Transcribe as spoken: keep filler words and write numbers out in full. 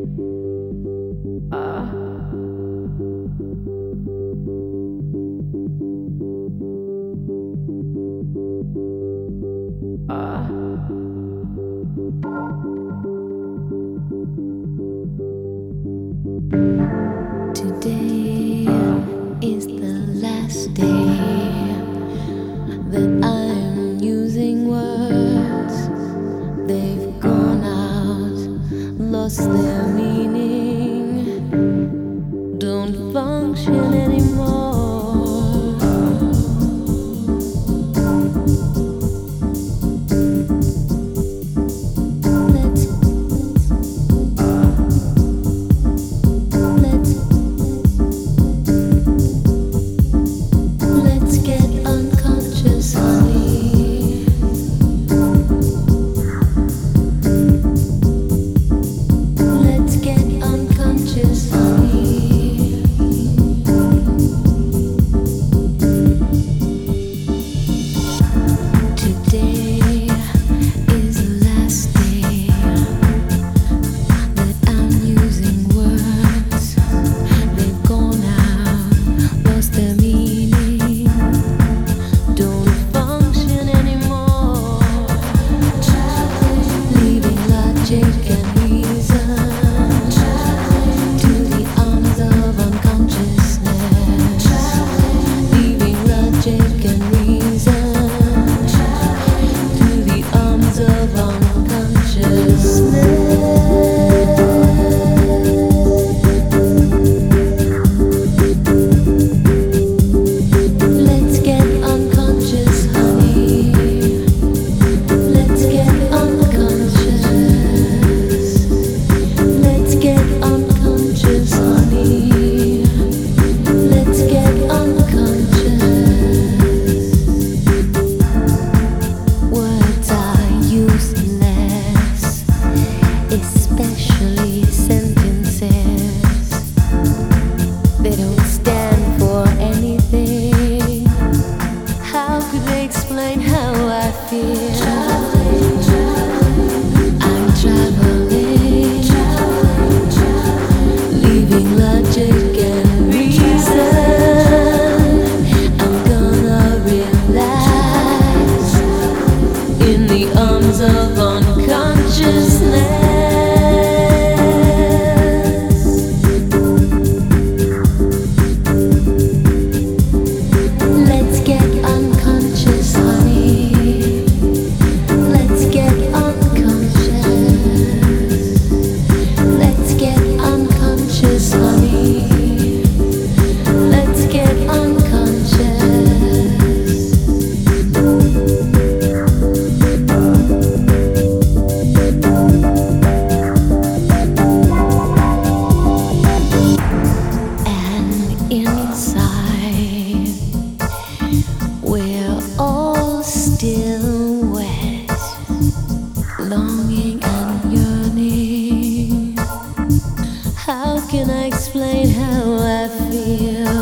Today is the last day that I'm using words. They've gone out, lost their meaning, don't function anymore. Especially sentences, they don't stand for anything. How could they explain how I feel? Traveling, traveling. I'm traveling, traveling, traveling. Leaving logic and reason. I'm gonna relax in the arms of unconsciousness. Still wet, longing and yearning. How can I explain how I feel?